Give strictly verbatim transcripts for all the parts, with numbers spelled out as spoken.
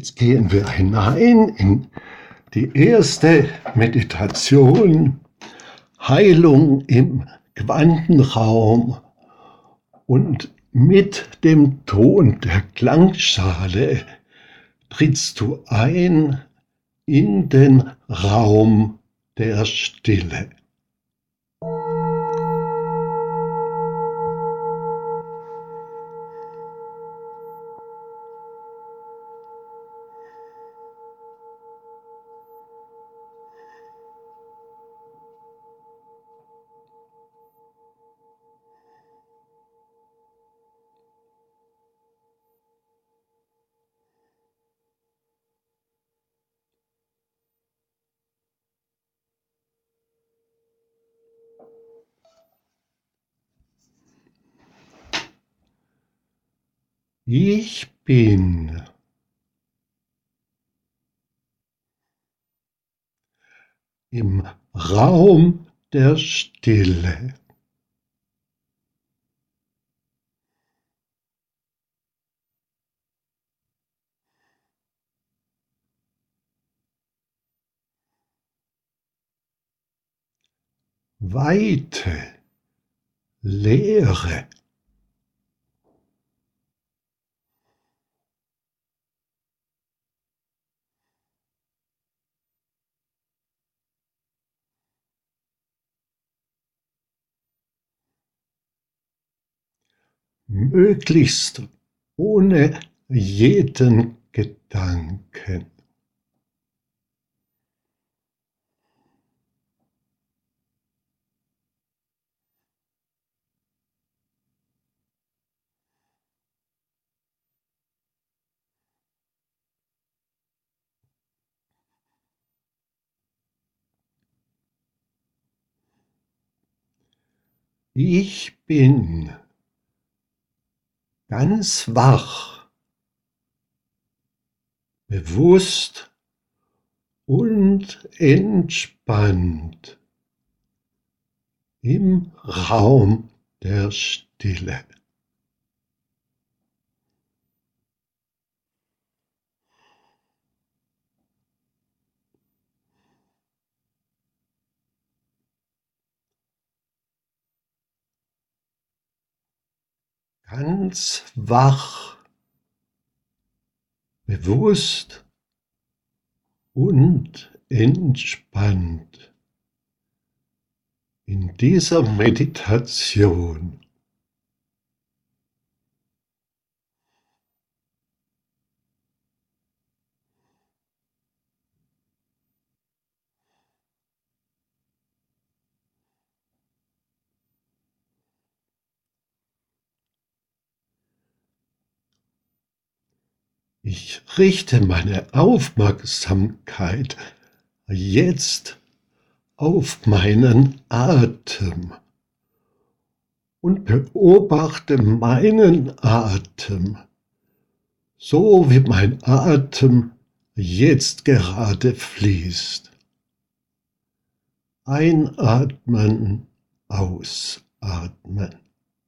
Jetzt gehen wir hinein in die erste Meditation, Heilung im Quantenraum, und mit dem Ton der Klangschale trittst du ein in den Raum der Stille. Ich bin im Raum der Stille. Weite, Leere. Möglichst ohne jeden Gedanken. Ich bin ganz wach, bewusst und entspannt im Raum der Stille. Ganz wach, bewusst und entspannt in dieser Meditation. Ich richte meine Aufmerksamkeit jetzt auf meinen Atem und beobachte meinen Atem, so wie mein Atem jetzt gerade fließt. Einatmen, ausatmen.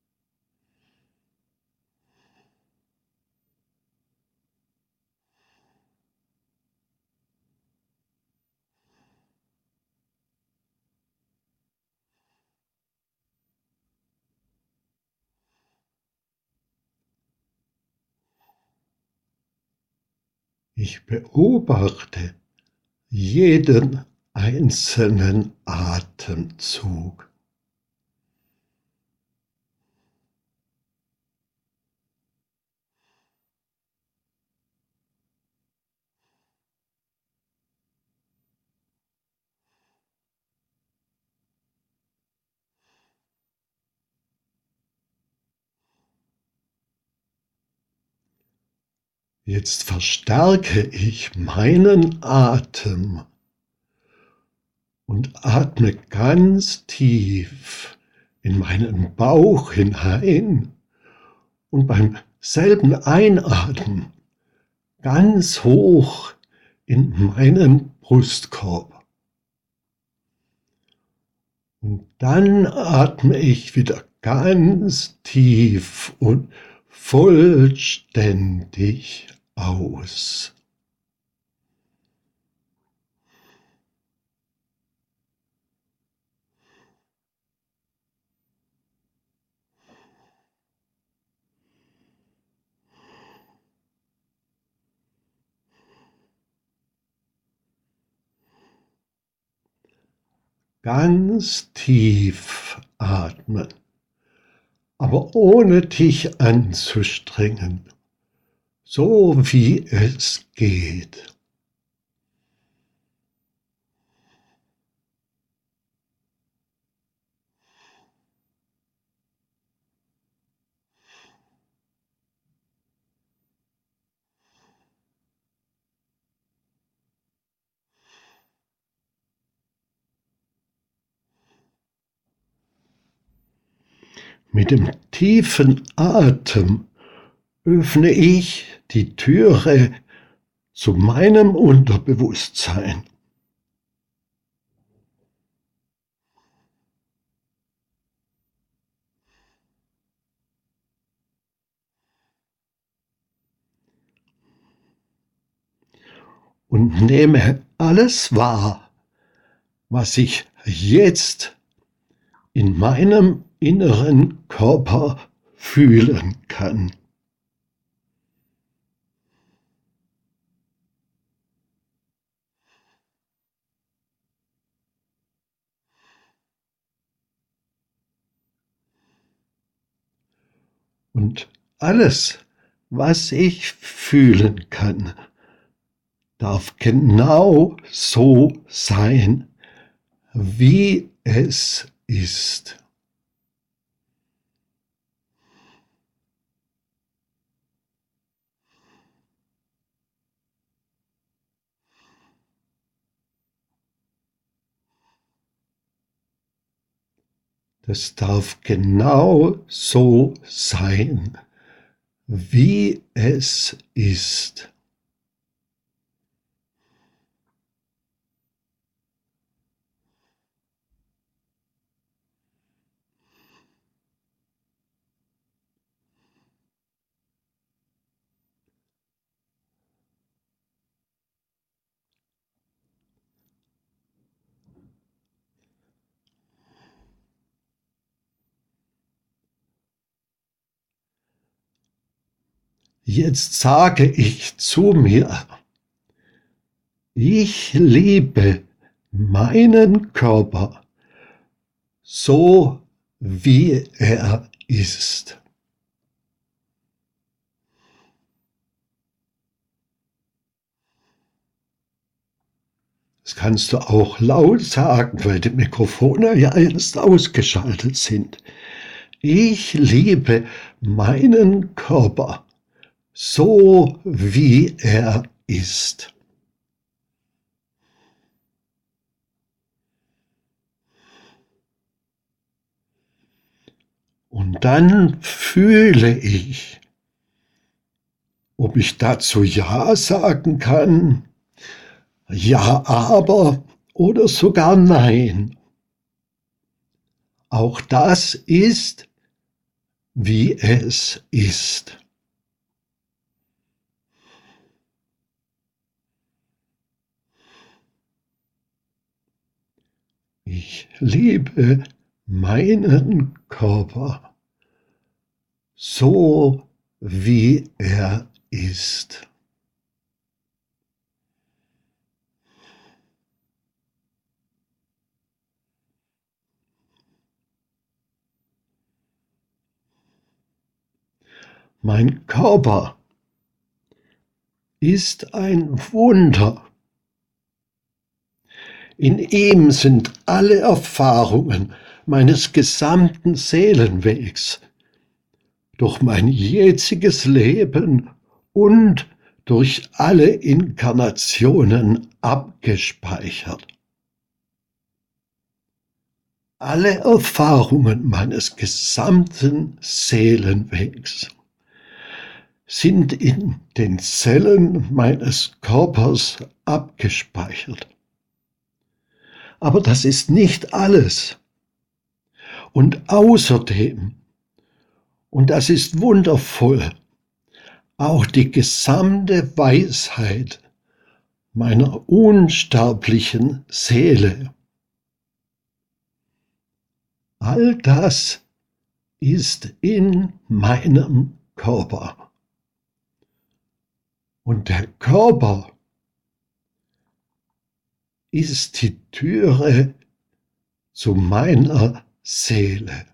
Ich beobachte jeden einzelnen Atemzug. Jetzt verstärke ich meinen Atem und atme ganz tief in meinen Bauch hinein und beim selben Einatmen ganz hoch in meinen Brustkorb. Und dann atme ich wieder ganz tief und vollständig aus. ganz tief atmen, aber ohne dich anzustrengen, so wie es geht. Mit dem tiefen Atem öffne ich die Türe zu meinem Unterbewusstsein. Und nehme alles wahr, was ich jetzt in meinem inneren Körper fühlen kann. Und alles, was ich fühlen kann, darf genau so sein, wie es ist. Das darf genau so sein, wie es ist. Jetzt sage ich zu mir, ich liebe meinen Körper so, wie er ist. Das kannst du auch laut sagen, weil die Mikrofone ja jetzt ausgeschaltet sind. Ich liebe meinen Körper so, wie er ist. Und dann fühle ich, ob ich dazu Ja sagen kann, ja, aber oder sogar Nein. Auch das ist, wie es ist. Ich liebe meinen Körper so, wie er ist. Mein Körper ist ein Wunder. In ihm sind alle Erfahrungen meines gesamten Seelenwegs durch mein jetziges Leben und durch alle Inkarnationen abgespeichert. Alle Erfahrungen meines gesamten Seelenwegs sind in den Zellen meines Körpers abgespeichert. Aber das ist nicht alles. Und außerdem, und das ist wundervoll, auch die gesamte Weisheit meiner unsterblichen Seele. All das ist in meinem Körper. Und der Körper ist die Türe zu meiner Seele.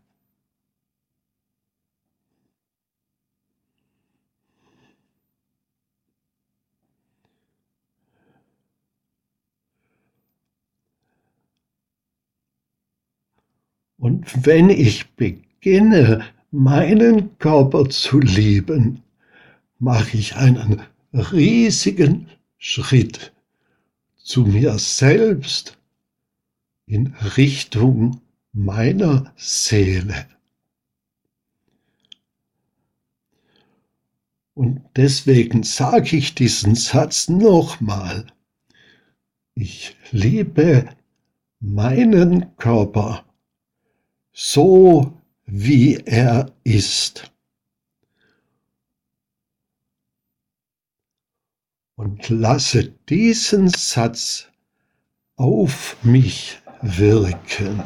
Und wenn ich beginne, meinen Körper zu lieben, mache ich einen riesigen Schritt zu mir selbst in Richtung meiner Seele. Und deswegen sage ich diesen Satz nochmal. Ich liebe meinen Körper so, wie er ist. Und lasse diesen Satz auf mich wirken.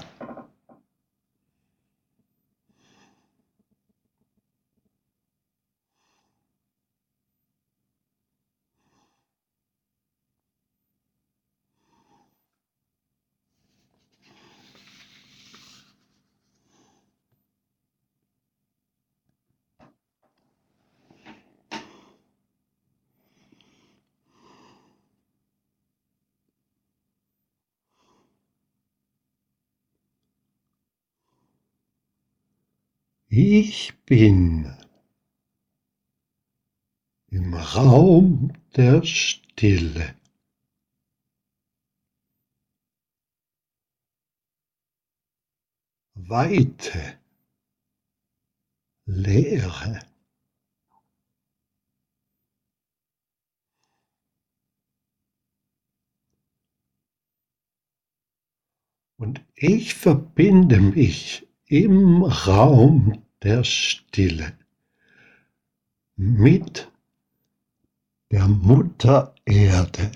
Ich bin im Raum der Stille. Weite, Leere. Und ich verbinde mich im Raum der Stille mit der Mutter Erde.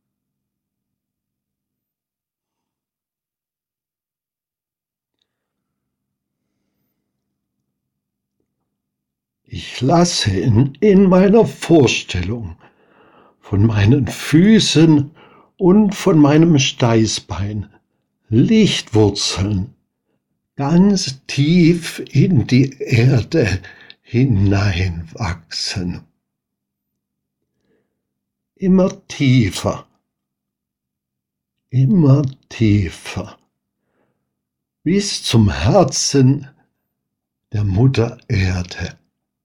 Ich lasse in, in meiner Vorstellung von meinen Füßen und von meinem Steißbein Lichtwurzeln ganz tief in die Erde hineinwachsen. Immer tiefer, immer tiefer, bis zum Herzen der Mutter Erde.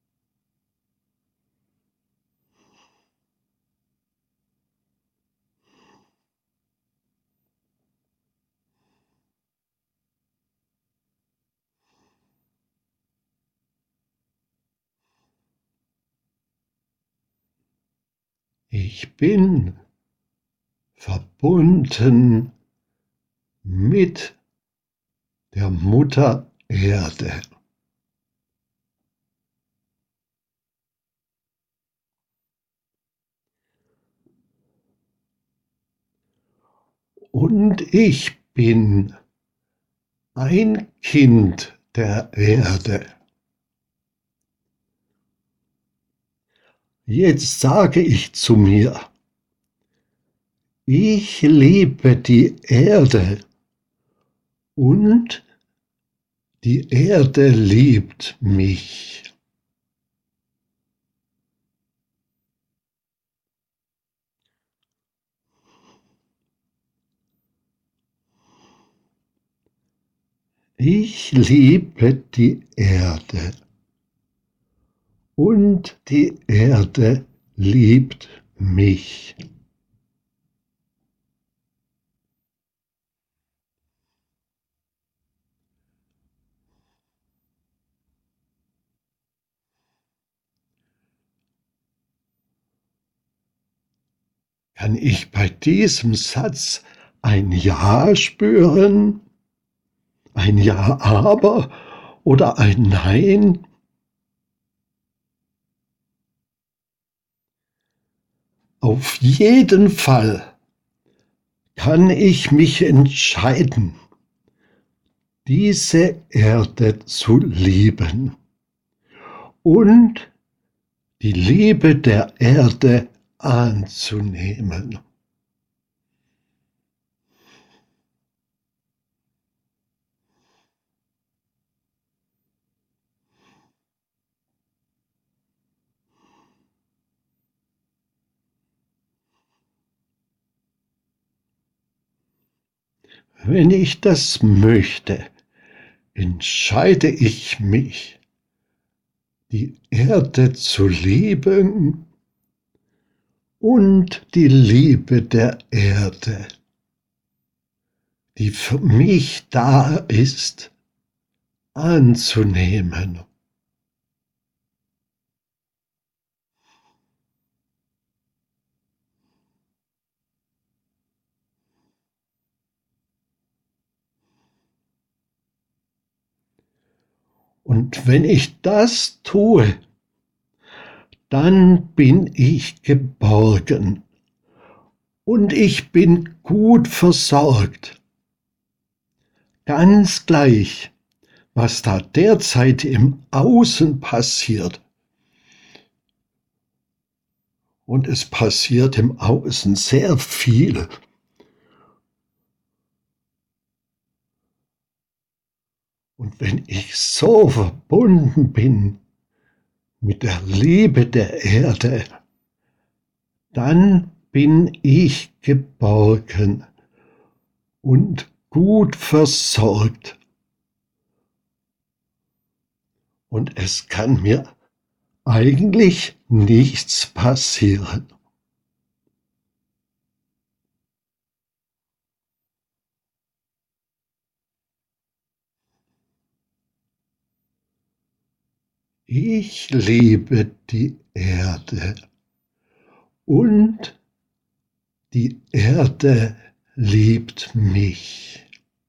Ich bin verbunden mit der Mutter Erde. Und ich bin ein Kind der Erde. Jetzt sage ich zu mir, ich liebe die Erde und die Erde liebt mich. Ich liebe die Erde und die Erde liebt mich. Kann ich bei diesem Satz ein Ja spüren? Ein Ja, aber oder ein Nein? Auf jeden Fall kann ich mich entscheiden, diese Erde zu lieben und die Liebe der Erde anzunehmen. Wenn ich das möchte, entscheide ich mich, die Erde zu lieben und die Liebe der Erde, die für mich da ist, anzunehmen. Und wenn ich das tue, dann bin ich geborgen und ich bin gut versorgt. Ganz gleich, was da derzeit im Außen passiert. Und es passiert im Außen sehr viel. Und wenn ich so verbunden bin mit der Liebe der Erde, dann bin ich geborgen und gut versorgt. Und es kann mir eigentlich nichts passieren. Ich liebe die Erde und die Erde liebt mich.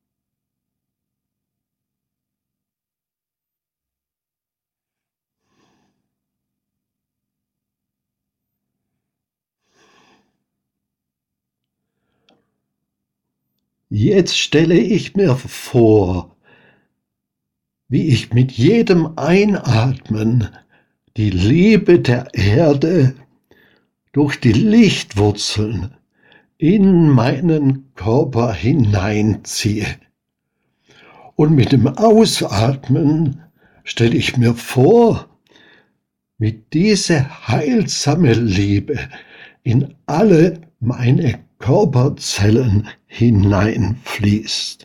Jetzt stelle ich mir vor, wie ich mit jedem Einatmen die Liebe der Erde durch die Lichtwurzeln in meinen Körper hineinziehe. Und mit dem Ausatmen stelle ich mir vor, wie diese heilsame Liebe in alle meine Körperzellen hineinfließt.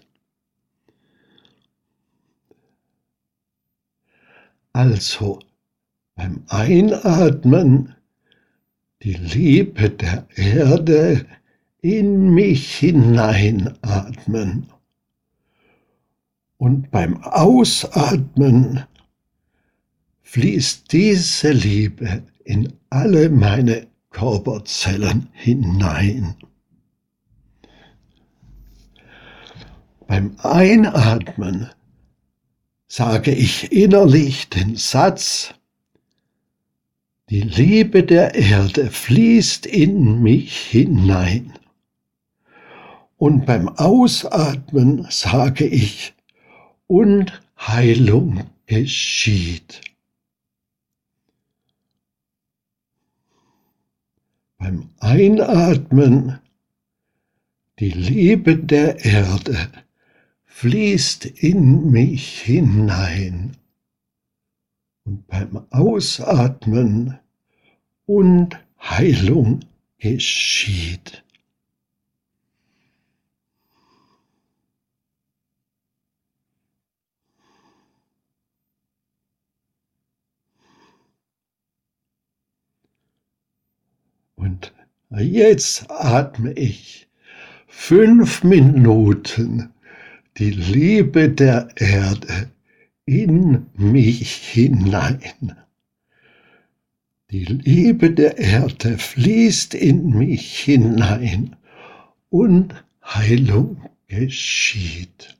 Also beim Einatmen die Liebe der Erde in mich hineinatmen und beim Ausatmen fließt diese Liebe in alle meine Körperzellen hinein. Beim Einatmen sage ich innerlich den Satz: Die Liebe der Erde fließt in mich hinein. Und beim Ausatmen sage ich: Und Heilung geschieht. Beim Einatmen: Die Liebe der Erde fließt in mich hinein. Und beim Ausatmen: Und Heilung geschieht. Und jetzt atme ich fünf Minuten die Liebe der Erde in mich hinein. Die Liebe der Erde fließt in mich hinein und Heilung geschieht.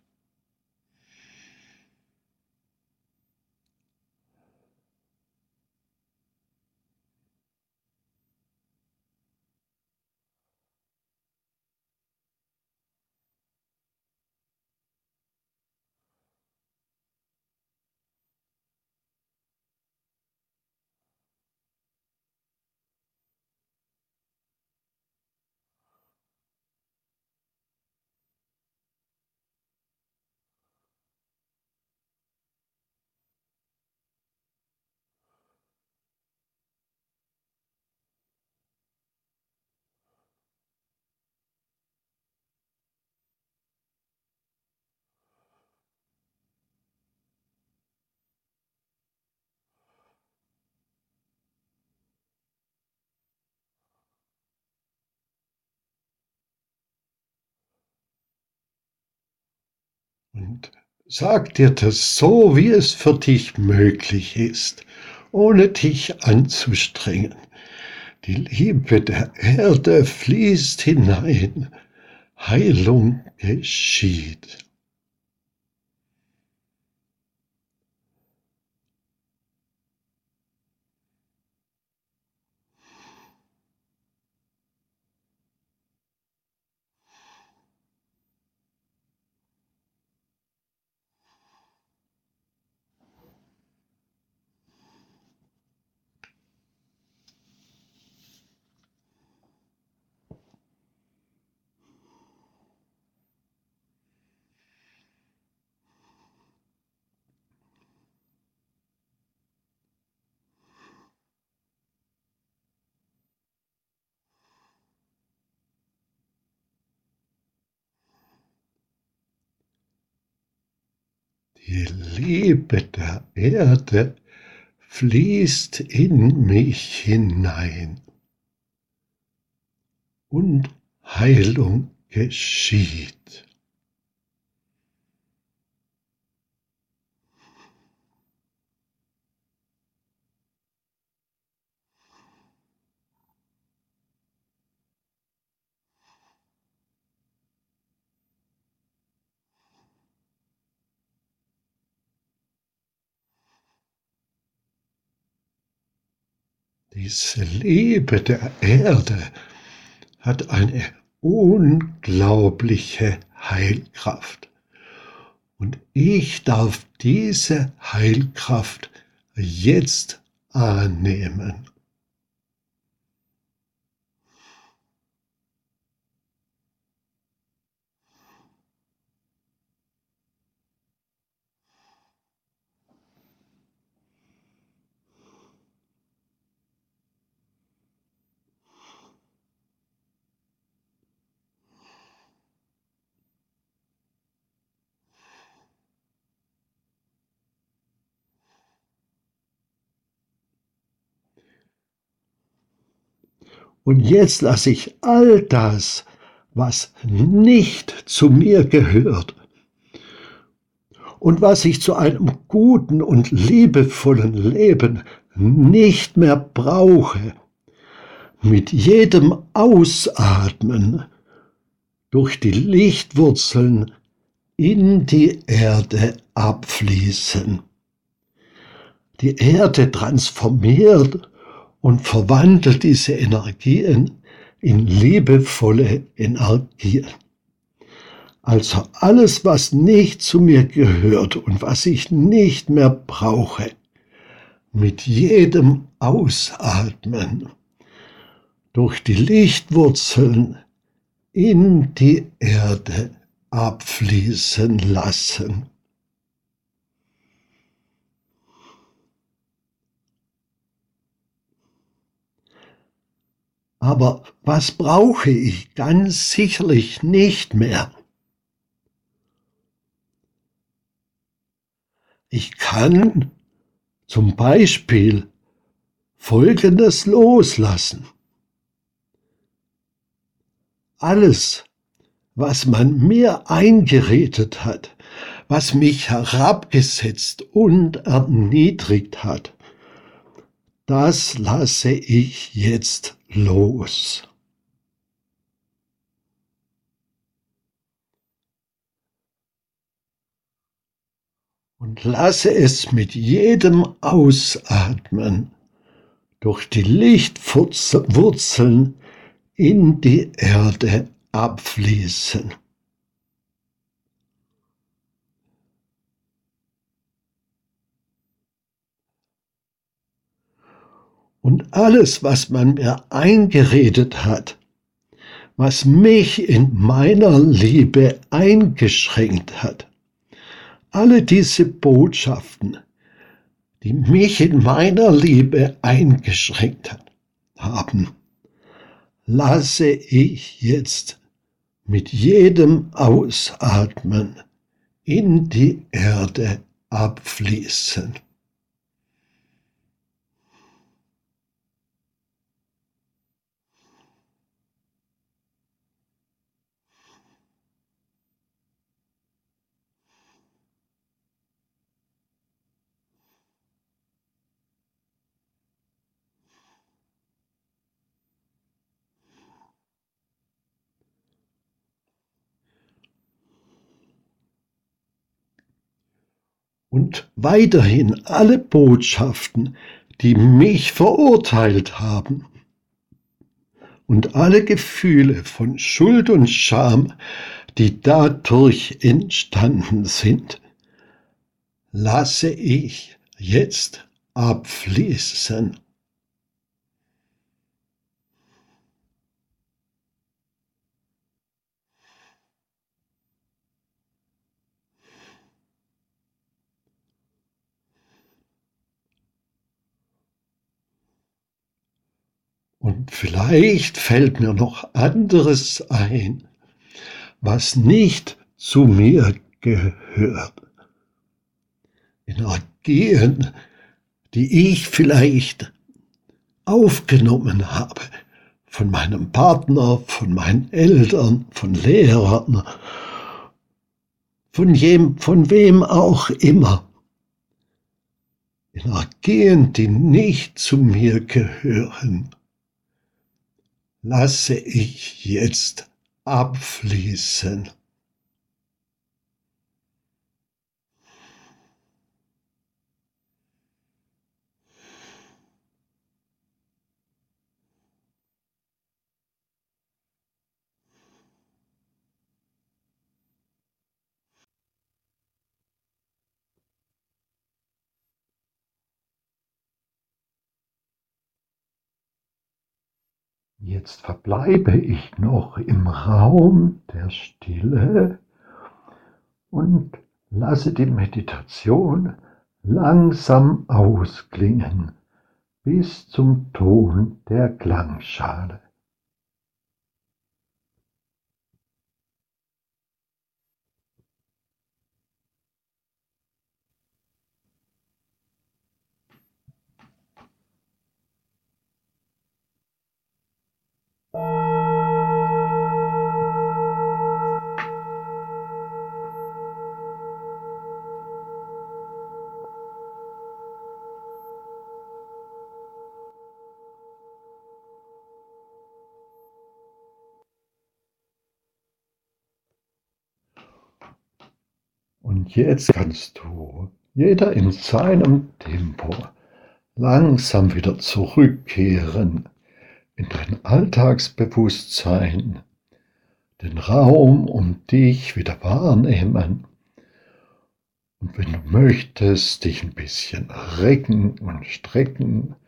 Und sag dir das so, wie es für dich möglich ist, ohne dich anzustrengen. Die Liebe der Erde fließt hinein, Heilung geschieht. Die Liebe der Erde fließt in mich hinein und Heilung geschieht. Diese Liebe der Erde hat eine unglaubliche Heilkraft. Und ich darf diese Heilkraft jetzt annehmen. Und jetzt lasse ich all das, was nicht zu mir gehört und was ich zu einem guten und liebevollen Leben nicht mehr brauche, mit jedem Ausatmen durch die Lichtwurzeln in die Erde abfließen. Die Erde transformiert und verwandelt diese Energien in liebevolle Energien. Also alles, was nicht zu mir gehört und was ich nicht mehr brauche, mit jedem Ausatmen durch die Lichtwurzeln in die Erde abfließen lassen. Aber was brauche ich? Ganz sicherlich nicht mehr. Ich kann zum Beispiel Folgendes loslassen. Alles, was man mir eingeredet hat, was mich herabgesetzt und erniedrigt hat, das lasse ich jetzt los. Und lasse es mit jedem Ausatmen durch die Lichtwurzeln in die Erde abfließen. Und alles, was man mir eingeredet hat, was mich in meiner Liebe eingeschränkt hat, alle diese Botschaften, die mich in meiner Liebe eingeschränkt haben, lasse ich jetzt mit jedem Ausatmen in die Erde abfließen. und weiterhin alle Botschaften, die mich verurteilt haben, und alle Gefühle von Schuld und Scham, die dadurch entstanden sind, lasse ich jetzt abfließen. Und vielleicht fällt mir noch anderes ein, was nicht zu mir gehört. Energien, die ich vielleicht aufgenommen habe von meinem Partner, von meinen Eltern, von Lehrern, von jem, von wem auch immer. Energien, die nicht zu mir gehören, lasse ich jetzt abfließen. Jetzt verbleibe ich noch im Raum der Stille und lasse die Meditation langsam ausklingen bis zum Ton der Klangschale. Und jetzt kannst du, jeder in seinem Tempo, langsam wieder zurückkehren in dein Alltagsbewusstsein, den Raum um dich wieder wahrnehmen und wenn du möchtest, dich ein bisschen recken und strecken,